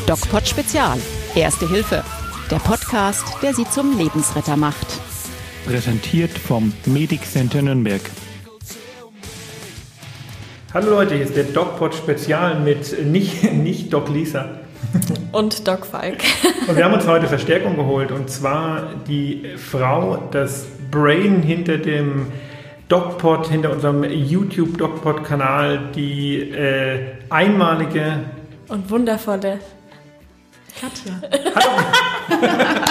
DocPod Spezial. Erste Hilfe. Der Podcast, der Sie zum Lebensretter macht. Präsentiert vom Medic Center Nürnberg. Hallo Leute, hier ist der DocPod Spezial mit nicht Doc Lisa. Und Doc Falk. Und wir haben uns heute Verstärkung geholt, und zwar die Frau, das Brain hinter dem DocPod, hinter unserem YouTube DocPod-Kanal, die einmalige und wundervolle Katja. Hallo.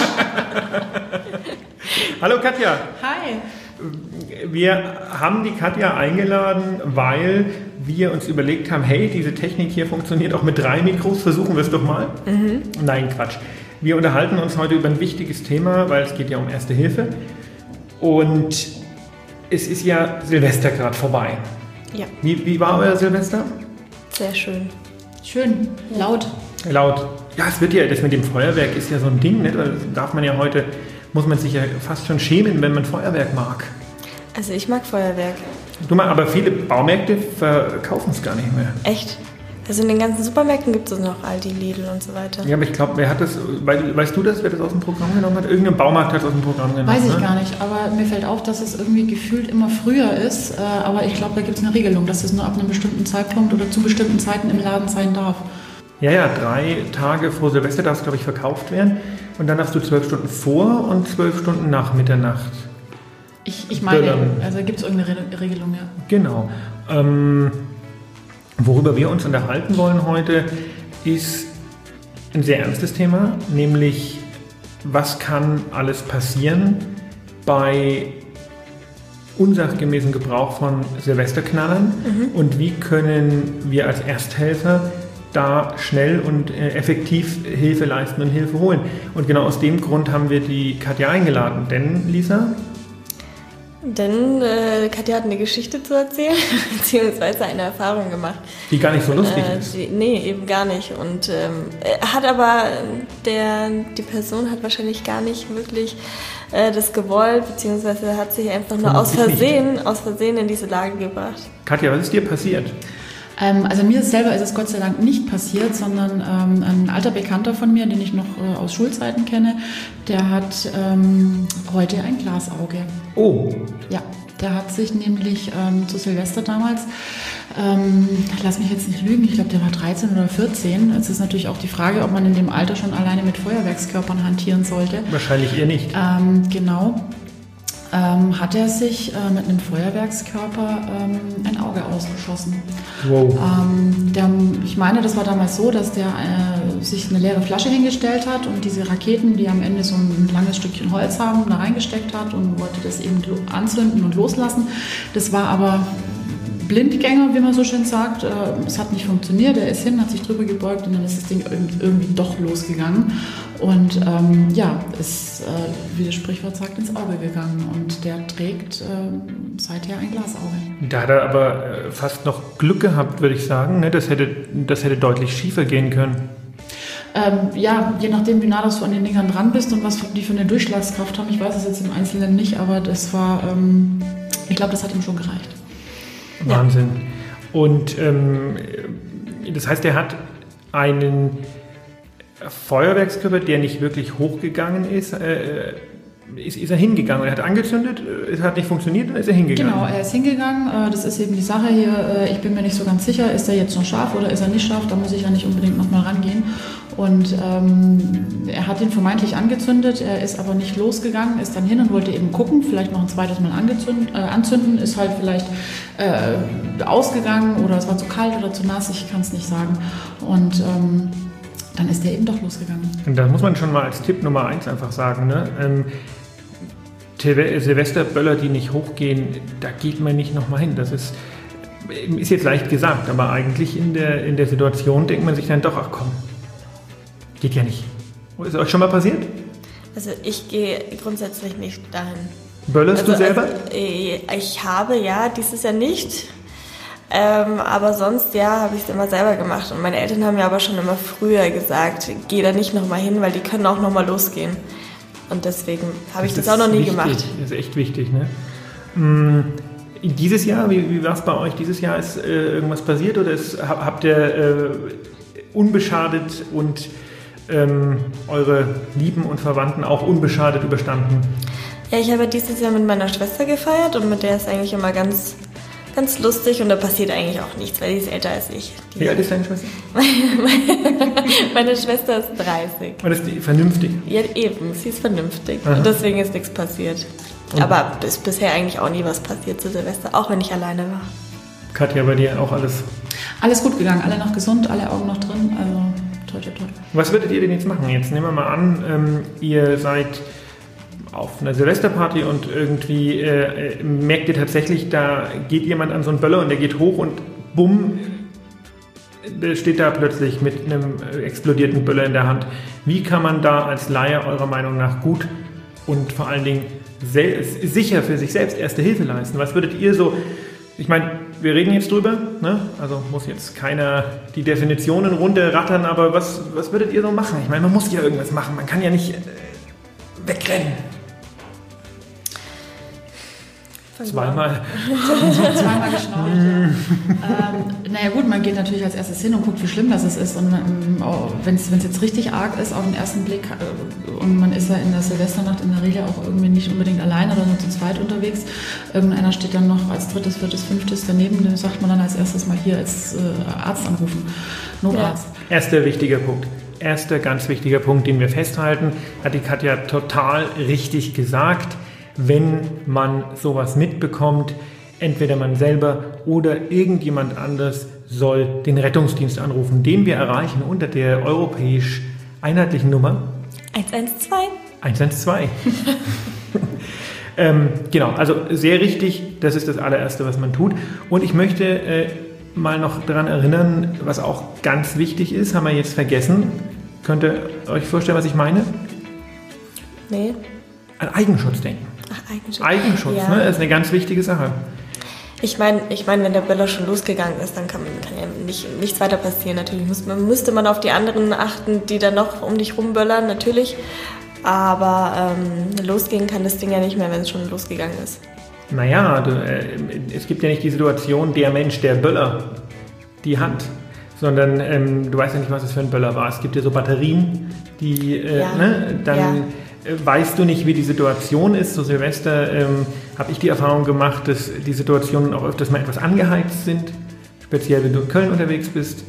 Hallo Katja. Hi. Wir haben die Katja eingeladen, weil wir uns überlegt haben, hey, diese Technik hier funktioniert auch mit 3 Mikros, versuchen wir es doch mal. Nein, Quatsch. Wir unterhalten uns heute über ein wichtiges Thema, weil es geht ja um Erste Hilfe. Und es ist ja Silvester gerade vorbei. Ja. Wie war euer Silvester? Sehr schön. Schön. Laut. Laut. Ja, es wird ja, das mit dem Feuerwerk ist ja so ein Ding, ne? Da darf man ja heute, muss man sich ja fast schon schämen, wenn man Feuerwerk mag. Also ich mag Feuerwerk. Du mal, aber viele Baumärkte verkaufen es gar nicht mehr. Echt? Also in den ganzen Supermärkten gibt es noch Aldi, Lidl und so weiter. Ja, aber ich glaube, wer hat das, weißt du das, wer das aus dem Programm genommen hat? Irgendein Baumarkt hat es aus dem Programm genommen. Weiß ich gar nicht, aber mir fällt auf, dass es irgendwie gefühlt immer früher ist. Aber ich glaube, da gibt es eine Regelung, dass es nur ab einem bestimmten Zeitpunkt oder zu bestimmten Zeiten im Laden sein darf. Ja, 3 Tage vor Silvester darf es, glaube ich, verkauft werden. Und dann darfst du 12 Stunden vor und 12 Stunden nach Mitternacht. Ich meine, also gibt es irgendeine Regelung, ja. Genau. Worüber wir uns unterhalten wollen heute, ist ein sehr ernstes Thema, nämlich was kann alles passieren bei unsachgemäßem Gebrauch von Silvesterknallern und wie können wir als Ersthelfer da schnell und effektiv Hilfe leisten und Hilfe holen. Und genau aus dem Grund haben wir die Katja eingeladen. Denn, Lisa? Denn Katja hat eine Geschichte zu erzählen, beziehungsweise eine Erfahrung gemacht. Die gar nicht so lustig ist. Nee, eben gar nicht. Und hat aber, die Person hat wahrscheinlich gar nicht wirklich das gewollt, beziehungsweise hat sich einfach nur aus Versehen in diese Lage gebracht. Katja, was ist dir passiert? Also mir selber ist es Gott sei Dank nicht passiert, sondern ein alter Bekannter von mir, den ich noch aus Schulzeiten kenne, der hat heute ein Glasauge. Oh. Ja, der hat sich nämlich zu Silvester damals, lass mich jetzt nicht lügen, ich glaube, der war 13 oder 14. Es ist natürlich auch die Frage, ob man in dem Alter schon alleine mit Feuerwerkskörpern hantieren sollte. Wahrscheinlich eher nicht. Genau. Hat er sich mit einem Feuerwerkskörper ein Auge ausgeschossen. Wow. Ich meine, das war damals so, dass der sich eine leere Flasche hingestellt hat und diese Raketen, die am Ende so ein langes Stückchen Holz haben, da reingesteckt hat und wollte das eben anzünden und loslassen. Das war aber Blindgänger, wie man so schön sagt. Es hat nicht funktioniert. Er ist hin, hat sich drüber gebeugt und dann ist das Ding irgendwie doch losgegangen. Und ist, wie das Sprichwort sagt, ins Auge gegangen. Und der trägt seither ein Glasauge. Da hat er aber fast noch Glück gehabt, würde ich sagen. Ne? Das hätte deutlich schiefer gehen können. Je nachdem, wie nah du an den Dingern dran bist und was die für eine Durchschlagskraft haben. Ich weiß es jetzt im Einzelnen nicht, aber das war, ich glaube, das hat ihm schon gereicht. Wahnsinn. Ja. Und das heißt, er hat einen Feuerwerkskörper, der nicht wirklich hochgegangen ist, ist er hingegangen. Er hat angezündet, es hat nicht funktioniert, dann ist er hingegangen. Genau, er ist hingegangen. Das ist eben die Sache hier. Ich bin mir nicht so ganz sicher, ist er jetzt noch scharf oder ist er nicht scharf? Da muss ich ja nicht unbedingt nochmal rangehen. Und er hat ihn vermeintlich angezündet, er ist aber nicht losgegangen, ist dann hin und wollte eben gucken, vielleicht noch ein zweites Mal anzünden, ist halt vielleicht ausgegangen oder es war zu kalt oder zu nass, ich kann es nicht sagen. Und dann ist der eben doch losgegangen. Und da muss man schon mal als Tipp Nummer 1 einfach sagen, ne? Silvesterböller, die nicht hochgehen, da geht man nicht nochmal hin. Das ist jetzt leicht gesagt, aber eigentlich in der Situation denkt man sich dann doch, ach komm, geht ja nicht. Ist euch schon mal passiert? Also ich gehe grundsätzlich nicht dahin. Böllerst du selber? Ich habe ja dieses Jahr nicht. Aber sonst, ja, habe ich es immer selber gemacht. Und meine Eltern haben mir aber schon immer früher gesagt, geh da nicht nochmal hin, weil die können auch nochmal losgehen. Und deswegen habe ich das auch noch nie gemacht. Das ist echt wichtig, ne? Dieses Jahr, wie war es bei euch? Dieses Jahr ist irgendwas passiert oder habt ihr unbeschadet und eure Lieben und Verwandten auch unbeschadet überstanden? Ja, ich habe dieses Jahr mit meiner Schwester gefeiert und mit der ist eigentlich immer ganz, ganz lustig und da passiert eigentlich auch nichts, weil die ist älter als ich. Wie alt ist deine Schwester? Meine Schwester ist 30. Und ist die vernünftig? Ja, eben, sie ist vernünftig. Aha. Und deswegen ist nichts passiert. Aber bisher eigentlich auch nie was passiert zu Silvester, auch wenn ich alleine war. Katja, bei dir auch alles? Alles gut gegangen, alle noch gesund, alle Augen noch drin, also toi, toi, toi. Was würdet ihr denn jetzt machen? Jetzt nehmen wir mal an, ihr seid auf einer Silvesterparty und irgendwie merkt ihr tatsächlich, da geht jemand an so einen Böller und der geht hoch und bumm, der steht da plötzlich mit einem explodierten Böller in der Hand. Wie kann man da als Laie eurer Meinung nach gut und vor allen Dingen sicher für sich selbst Erste Hilfe leisten? Was würdet ihr so, ich meine, wir reden jetzt drüber, ne? Also muss jetzt keiner die Definitionen runterrattern, aber was würdet ihr so machen? Ich meine, man muss ja irgendwas machen, man kann ja nicht wegrennen. Zweimal geschnaubt. Naja gut, man geht natürlich als erstes hin und guckt, wie schlimm das ist. Und wenn es jetzt richtig arg ist auf den ersten Blick und man ist ja in der Silvesternacht in der Regel auch irgendwie nicht unbedingt allein oder nur zu zweit unterwegs, irgendeiner steht dann noch als drittes, viertes, fünftes daneben, dann sagt man dann als erstes mal hier als Arzt anrufen, Notarzt. Ja. Erster wichtiger Punkt. Erster ganz wichtiger Punkt, den wir festhalten, hat die Katja total richtig gesagt. Wenn man sowas mitbekommt, entweder man selber oder irgendjemand anderes soll den Rettungsdienst anrufen, den wir erreichen unter der europäisch einheitlichen Nummer 112. 112. Genau, also sehr richtig, das ist das allererste, was man tut. Und ich möchte mal noch daran erinnern, was auch ganz wichtig ist, haben wir jetzt vergessen. Könnt ihr euch vorstellen, was ich meine? Nee. An Eigenschutz denken. Ach, Eigenschutz, ja. Ne? Das ist eine ganz wichtige Sache. Ich meine, wenn der Böller schon losgegangen ist, dann kann ja nichts weiter passieren. Natürlich müsste man auf die anderen achten, die dann noch um dich rumböllern, natürlich. Aber losgehen kann das Ding ja nicht mehr, wenn es schon losgegangen ist. Naja, es gibt ja nicht die Situation, der Mensch, der Böller, die Hand. Sondern du weißt ja nicht, was es für ein Böller war. Es gibt ja so Batterien, die weißt du nicht, wie die Situation ist. Zu Silvester habe ich die Erfahrung gemacht, dass die Situationen auch öfters mal etwas angeheizt sind. Speziell, wenn du in Köln unterwegs bist.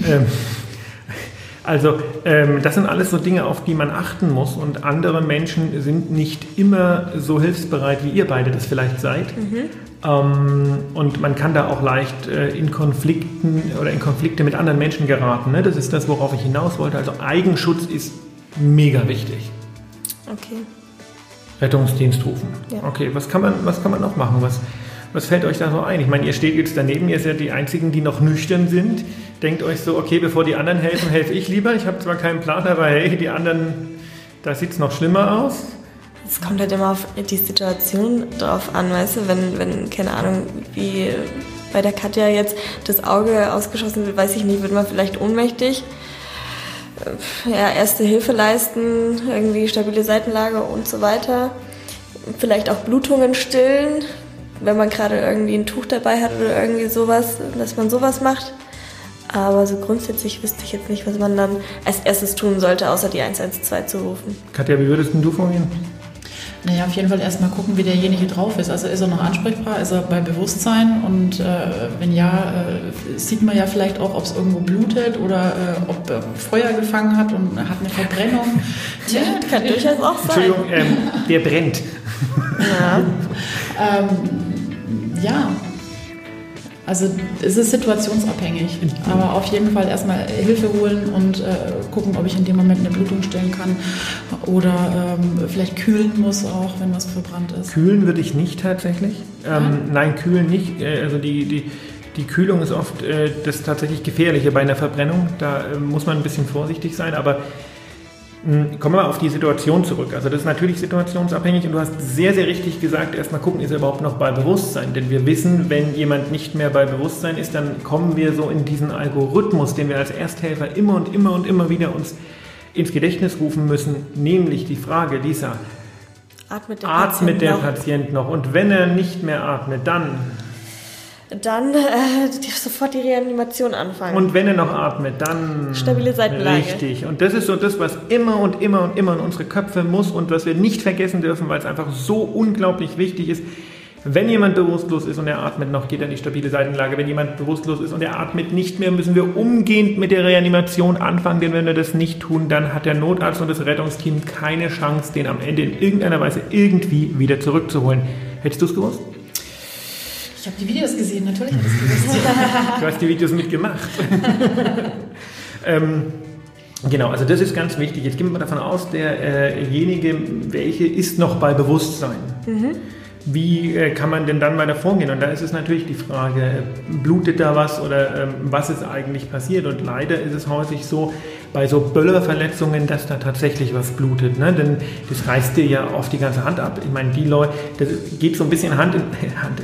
Das sind alles so Dinge, auf die man achten muss. Und andere Menschen sind nicht immer so hilfsbereit, wie ihr beide das vielleicht seid. Und man kann da auch leicht in Konflikte mit anderen Menschen geraten. Ne? Das ist das, worauf ich hinaus wollte. Also Eigenschutz ist mega wichtig. Okay. Rettungsdienst rufen. Ja. Okay, was kann man noch machen? Was fällt euch da so ein? Ich meine, ihr steht jetzt daneben, ihr seid die Einzigen, die noch nüchtern sind. Denkt euch so, okay, bevor die anderen helfen, helfe ich lieber. Ich habe zwar keinen Plan, aber hey, die anderen, da sieht es noch schlimmer aus. Es kommt halt immer auf die Situation drauf an, weißt du, wenn keine Ahnung, wie bei der Katja jetzt das Auge ausgeschossen wird, weiß ich nicht, wird man vielleicht ohnmächtig. Ja, Erste Hilfe leisten, irgendwie stabile Seitenlage und so weiter. Vielleicht auch Blutungen stillen, wenn man gerade irgendwie ein Tuch dabei hat oder irgendwie sowas, dass man sowas macht. Aber so grundsätzlich wüsste ich jetzt nicht, was man dann als erstes tun sollte, außer die 112 zu rufen. Katja, wie würdest du vorgehen? Naja, auf jeden Fall erstmal gucken, wie derjenige drauf ist. Also ist er noch ansprechbar, ist er bei Bewusstsein und wenn ja, sieht man ja vielleicht auch, ob es irgendwo blutet oder ob er Feuer gefangen hat und hat eine Verbrennung. Ja, kann durchaus auch sein. Entschuldigung, der brennt. Ja. Also es ist situationsabhängig, aber auf jeden Fall erstmal Hilfe holen und gucken, ob ich in dem Moment eine Blutung stillen kann oder vielleicht kühlen muss auch, wenn was verbrannt ist. Kühlen würde ich nicht tatsächlich. Nein, kühlen nicht. Also die Kühlung ist oft das tatsächlich Gefährliche bei einer Verbrennung. Da muss man ein bisschen vorsichtig sein, aber kommen wir mal auf die Situation zurück. Also das ist natürlich situationsabhängig und du hast sehr, sehr richtig gesagt, erstmal gucken, ist er überhaupt noch bei Bewusstsein. Denn wir wissen, wenn jemand nicht mehr bei Bewusstsein ist, dann kommen wir so in diesen Algorithmus, den wir als Ersthelfer immer und immer wieder uns ins Gedächtnis rufen müssen, nämlich die Frage, Lisa, atmet der Patient noch? Und wenn er nicht mehr atmet, dann... Dann sofort die Reanimation anfangen. Und wenn er noch atmet, dann... Stabile Seitenlage. Richtig. Und das ist so das, was immer und immer und immer in unsere Köpfe muss und was wir nicht vergessen dürfen, weil es einfach so unglaublich wichtig ist. Wenn jemand bewusstlos ist und er atmet noch, geht er in die stabile Seitenlage. Wenn jemand bewusstlos ist und er atmet nicht mehr, müssen wir umgehend mit der Reanimation anfangen. Denn wenn wir das nicht tun, dann hat der Notarzt und das Rettungsteam keine Chance, den am Ende in irgendeiner Weise irgendwie wieder zurückzuholen. Hättest du es gewusst? Ich habe die Videos gesehen, natürlich habe ich es gewusst. Du hast die Videos mitgemacht. Genau, also das ist ganz wichtig. Jetzt gehen wir mal davon aus, derjenige, welche ist noch bei Bewusstsein. Wie kann man denn dann weiter vorgehen? Und da ist es natürlich die Frage, blutet da was oder was ist eigentlich passiert? Und leider ist es häufig so, bei so Böllerverletzungen, dass da tatsächlich was blutet. Ne? Denn das reißt dir ja oft die ganze Hand ab. Ich meine, die Leute, das geht so ein bisschen Hand in Hand.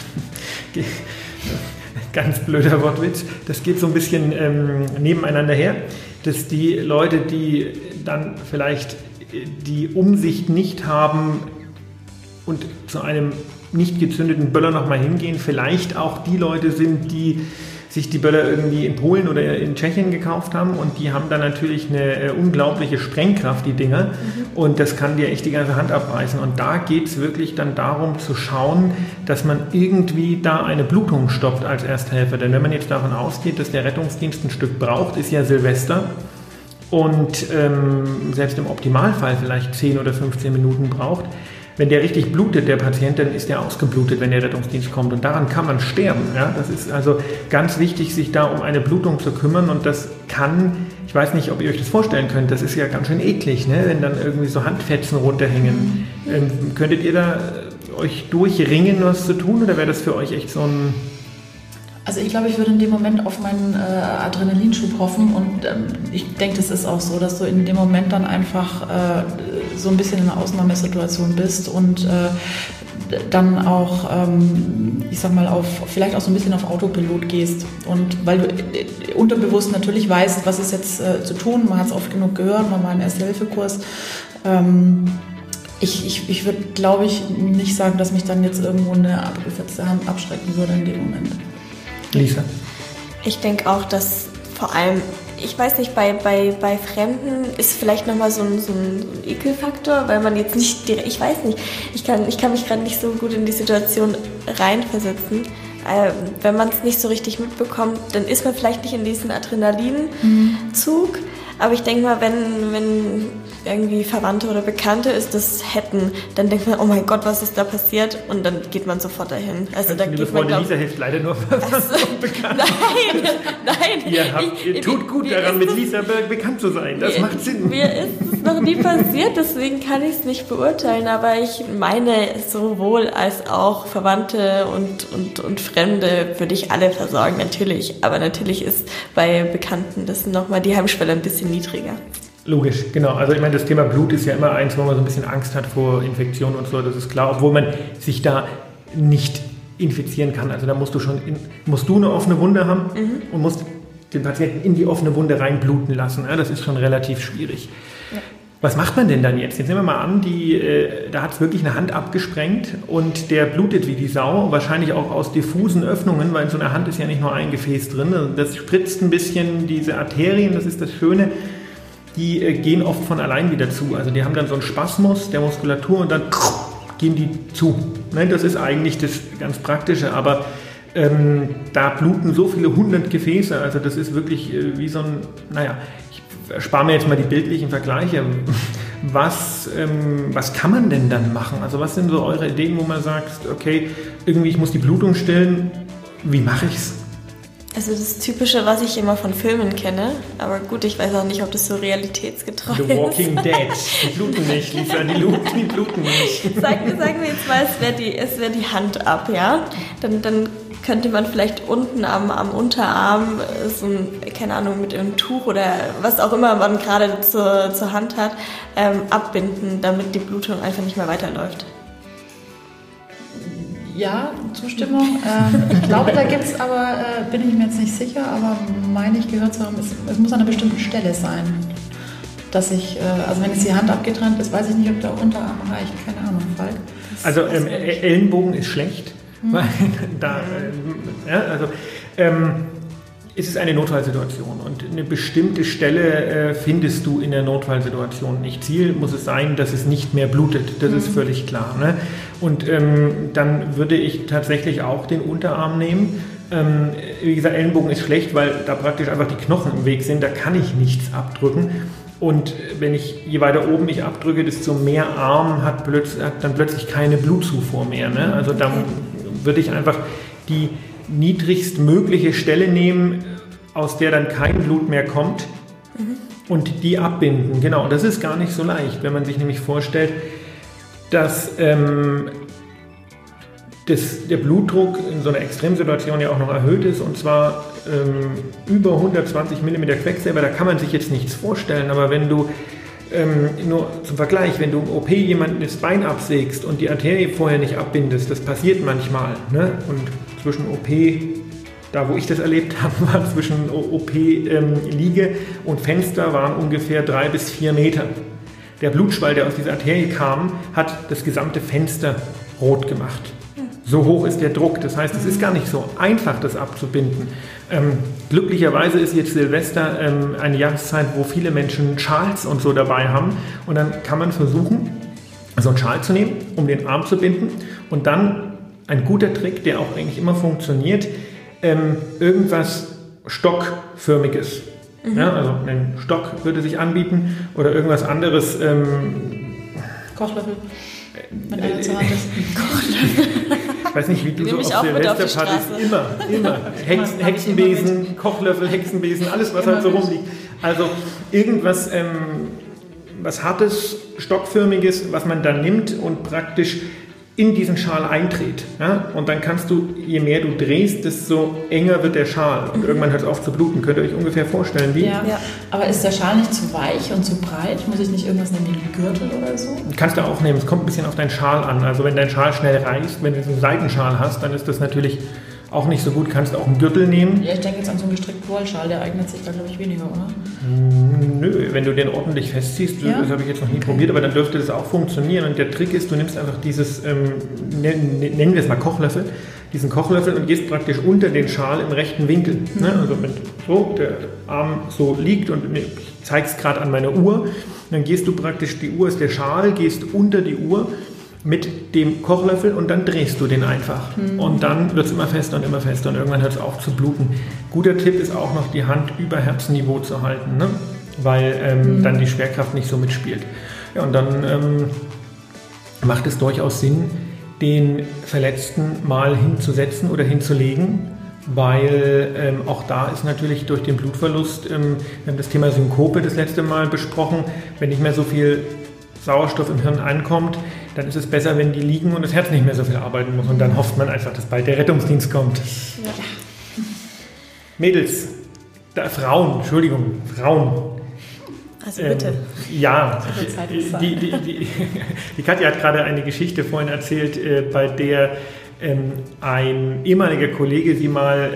Ganz blöder Wortwitz. Das geht so ein bisschen nebeneinander her, dass die Leute, die dann vielleicht die Umsicht nicht haben und zu einem nicht gezündeten Böller nochmal hingehen, vielleicht auch die Leute sind, die sich die Böller irgendwie in Polen oder in Tschechien gekauft haben und die haben dann natürlich eine unglaubliche Sprengkraft, die Dinger, und das kann dir echt die ganze Hand abreißen. Und da geht es wirklich dann darum zu schauen, dass man irgendwie da eine Blutung stoppt als Ersthelfer. Denn wenn man jetzt davon ausgeht, dass der Rettungsdienst ein Stück braucht, ist ja Silvester und selbst im Optimalfall vielleicht 10 oder 15 Minuten braucht. Wenn der richtig blutet, der Patient, dann ist der ausgeblutet, wenn der Rettungsdienst kommt. Und daran kann man sterben. Ja? Das ist also ganz wichtig, sich da um eine Blutung zu kümmern. Und das kann, ich weiß nicht, ob ihr euch das vorstellen könnt, das ist ja ganz schön eklig, ne? Wenn dann irgendwie so Handfetzen runterhängen. Könntet ihr da euch durchringen, was zu tun? Oder wäre das für euch echt so ein... Also ich glaube, ich würde in dem Moment auf meinen Adrenalinschub hoffen und ich denke, das ist auch so, dass du in dem Moment dann einfach so ein bisschen in einer Ausnahmesituation bist und dann auch, ich sag mal, vielleicht auch so ein bisschen auf Autopilot gehst und weil du unterbewusst natürlich weißt, was ist jetzt zu tun, man hat es oft genug gehört, man war im Erste-Hilfe-Kurs. Ich würde, glaube ich, nicht sagen, dass mich dann jetzt irgendwo eine abgefetzte Hand abschrecken würde in dem Moment. Lisa? Ich denke auch, dass vor allem, ich weiß nicht, bei Fremden ist vielleicht nochmal so ein Ekelfaktor, weil man jetzt nicht direkt, ich weiß nicht, ich kann mich gerade nicht so gut in die Situation reinversetzen. Wenn man es nicht so richtig mitbekommt, dann ist man vielleicht nicht in diesem Adrenalinzug. Aber ich denke mal, wenn irgendwie Verwandte oder Bekannte das hätten, dann denkt man, oh mein Gott, was ist da passiert? Und dann geht man sofort dahin. Also da geht man, Lisa hilft leider nur bekannt. Nein. Ihr tut gut daran, mit Lisa bekannt zu sein. Das macht Sinn. Mir ist es noch nie passiert, deswegen kann ich es nicht beurteilen. Aber ich meine, sowohl als auch Verwandte und Fremde würde ich alle versorgen, natürlich. Aber natürlich ist bei Bekannten das nochmal die Hemmschwelle ein bisschen niedriger. Logisch, genau. Also ich meine, das Thema Blut ist ja immer eins, wo man so ein bisschen Angst hat vor Infektionen und so, das ist klar, obwohl man sich da nicht infizieren kann. Also da musst du eine offene Wunde haben und musst den Patienten in die offene Wunde reinbluten lassen. Ja, das ist schon relativ schwierig. Ja. Was macht man denn dann jetzt? Jetzt nehmen wir mal an, da hat es wirklich eine Hand abgesprengt und der blutet wie die Sau, wahrscheinlich auch aus diffusen Öffnungen, weil in so einer Hand ist ja nicht nur ein Gefäß drin. Also das spritzt ein bisschen, diese Arterien, das ist das Schöne, die gehen oft von allein wieder zu. Also die haben dann so einen Spasmus der Muskulatur und dann gehen die zu. Das ist eigentlich das ganz Praktische, aber da bluten so viele 100 Gefäße, also das ist wirklich wie so ein, ich spare mir jetzt mal die bildlichen Vergleiche. Was kann man denn dann machen? Also was sind so eure Ideen, wo man sagt, okay, irgendwie ich muss die Blutung stillen, wie mache ich's? Also das Typische, was ich immer von Filmen kenne, aber gut, ich weiß auch nicht, ob das so realitätsgetreu ist. The Walking Dead, die bluten nicht, Lisa, die bluten nicht. Sagen wir jetzt mal, es wäre die Hand ab, ja? Dann könnte man vielleicht unten am Unterarm so ein, keine Ahnung, mit einem Tuch oder was auch immer man gerade zur Hand hat, abbinden, damit die Blutung einfach nicht mehr weiterläuft. Ja, Zustimmung. Ich glaube, da gibt es aber, bin ich mir jetzt nicht sicher, aber meine ich gehört zu haben, es muss an einer bestimmten Stelle sein. Dass ich, also wenn jetzt die Hand abgetrennt ist, weiß ich nicht, ob der Unterarm reicht, keine Ahnung, Falk. Also Ellenbogen ist schlecht. Weil es ist eine Notfallsituation und eine bestimmte Stelle findest du in der Notfallsituation nicht. Ziel muss es sein, dass es nicht mehr blutet, das ist völlig klar. Ne? Und dann würde ich tatsächlich auch den Unterarm nehmen. Wie gesagt, Ellenbogen ist schlecht, weil da praktisch einfach die Knochen im Weg sind, da kann ich nichts abdrücken. Und je weiter oben ich abdrücke, desto mehr Arm hat dann plötzlich keine Blutzufuhr mehr. Ne? Also dann würde ich einfach die niedrigstmögliche Stelle nehmen, aus der dann kein Blut mehr kommt und die abbinden. Genau, das ist gar nicht so leicht, wenn man sich nämlich vorstellt, dass der Blutdruck in so einer Extremsituation ja auch noch erhöht ist und zwar über 120 mm Quecksilber, da kann man sich jetzt nichts vorstellen, aber wenn du nur zum Vergleich, wenn du im OP jemanden das Bein absägst und die Arterie vorher nicht abbindest, das passiert manchmal. Ne? Und zwischen OP, da wo ich das erlebt habe, war zwischen OP-Liege und Fenster waren ungefähr 3 bis 4 Meter. Der Blutschwall, der aus dieser Arterie kam, hat das gesamte Fenster rot gemacht. So hoch ist der Druck. Das heißt, es ist gar nicht so einfach, das abzubinden. Glücklicherweise ist jetzt Silvester eine Jahreszeit, wo viele Menschen Schals und so dabei haben. Und dann kann man versuchen, so einen Schal zu nehmen, um den Arm zu binden. Und dann ein guter Trick, der auch eigentlich immer funktioniert, irgendwas Stockförmiges. Ja, also ein Stock würde sich anbieten oder irgendwas anderes. Kochlöffel. Wenn einer zur Hand ist. Ich weiß nicht, wie du so auf Silvesterpartys immer. Hexenbesen, Kochlöffel, Hexenbesen, alles, was halt so rumliegt. Also irgendwas, was Hartes, Stockförmiges, was man dann nimmt und praktisch in diesen Schal eindreht. Ja? Und dann kannst du, je mehr du drehst, desto enger wird der Schal. Und irgendwann hört es auf zu bluten. Könnt ihr euch ungefähr vorstellen, wie? Ja. Aber ist der Schal nicht zu weich und zu breit? Muss ich nicht irgendwas nehmen wie einen Gürtel oder so? Kannst du auch nehmen. Es kommt ein bisschen auf deinen Schal an. Also wenn dein Schal schnell reißt, wenn du so einen Seitenschal hast, dann ist das natürlich auch nicht so gut. Kannst du auch einen Gürtel nehmen. Ja, ich denke jetzt an so einen gestrickten Wollschal. Der eignet sich da, glaube ich, weniger, oder? Nö, wenn du den ordentlich festziehst, das habe ich jetzt noch nie probiert, aber dann dürfte das auch funktionieren. Und der Trick ist, du nimmst einfach dieses, nennen wir es mal Kochlöffel, diesen Kochlöffel und gehst praktisch unter den Schal im rechten Winkel. Ne? Also mit so, der Arm so liegt und ich zeige es gerade an meiner Uhr. Dann gehst du praktisch, die Uhr ist der Schal, gehst unter die Uhr mit dem Kochlöffel und dann drehst du den einfach. Und dann wird es immer fester und irgendwann hört es auf zu bluten. Guter Tipp ist auch noch, die Hand über Herzniveau zu halten, ne? Weil dann die Schwerkraft nicht so mitspielt. Ja, und dann macht es durchaus Sinn, den Verletzten mal hinzusetzen oder hinzulegen, weil auch da ist natürlich durch den Blutverlust, wir haben das Thema Synkope das letzte Mal besprochen, wenn nicht mehr so viel Sauerstoff im Hirn ankommt, dann ist es besser, wenn die liegen und das Herz nicht mehr so viel arbeiten muss. Und dann hofft man einfach, dass bald der Rettungsdienst kommt. Ja. Mädels, Frauen. Also bitte. Ja, die Katja hat gerade eine Geschichte vorhin erzählt, bei der ein ehemaliger Kollege sie mal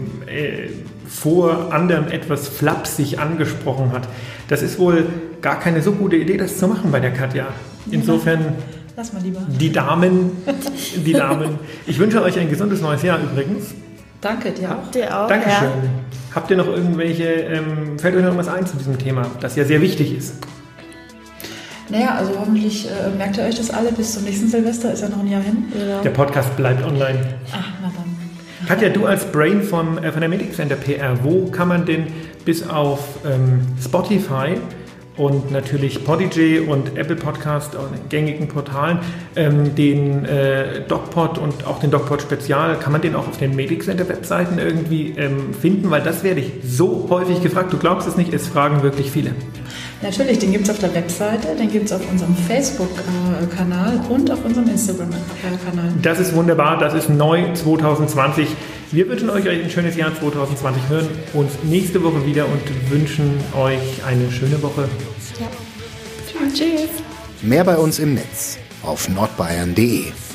vor anderen etwas flapsig angesprochen hat. Das ist wohl gar keine so gute Idee, das zu machen bei der Katja. Insofern, lass mal lieber. Die Damen. Ich wünsche euch ein gesundes neues Jahr übrigens. Danke, dir auch. Dir auch. Dankeschön. Ja. Habt ihr noch irgendwelche, fällt euch noch irgendwas ein zu diesem Thema, das ja sehr wichtig ist? Naja, also hoffentlich merkt ihr euch das alle bis zum nächsten Silvester, ist ja noch ein Jahr hin. Ja. Der Podcast bleibt online. Ach, na dann. Katja, du als Brain von der Medic Center PR, wo kann man denn bis auf Spotify und natürlich Podigy und Apple Podcast auf den gängigen Portalen, den DocPod und auch den DocPod Spezial, kann man den auch auf den Medic Center Webseiten irgendwie finden? Weil das werde ich so häufig gefragt, du glaubst es nicht, es fragen wirklich viele. Natürlich, den gibt es auf der Webseite, den gibt es auf unserem Facebook-Kanal und auf unserem Instagram-Kanal. Das ist wunderbar, das ist neu 2020. Wir wünschen euch ein schönes Jahr 2020, hören uns nächste Woche wieder und wünschen euch eine schöne Woche. Ja. Tschüss. Mehr bei uns im Netz auf nordbayern.de.